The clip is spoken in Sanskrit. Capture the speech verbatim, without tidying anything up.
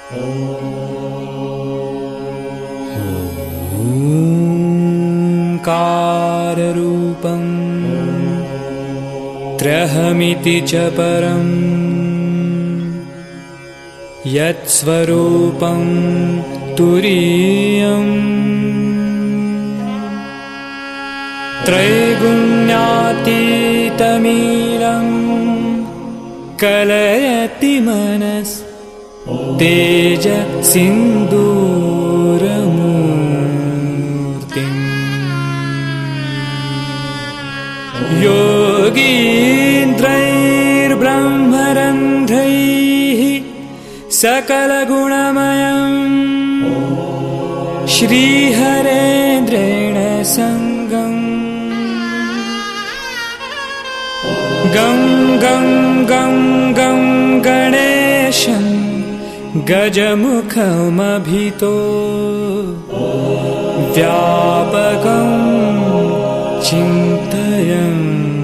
ओंकाररूपं त्र्यहमिति च परं यत्स्वरूपं तुरीयम् त्रैगुण्यातीतमीलं कलयति मनस् तेजसिन्दूरमूर्तिम् योगीन्द्रैर्ब्रह्मरन्ध्रैः सकलगुणमयम् श्रीहरेन्द्रेण सङ्गम् गं गं गं गं गणेशं गजमुखमभितो व्यापकं चिन्तयन्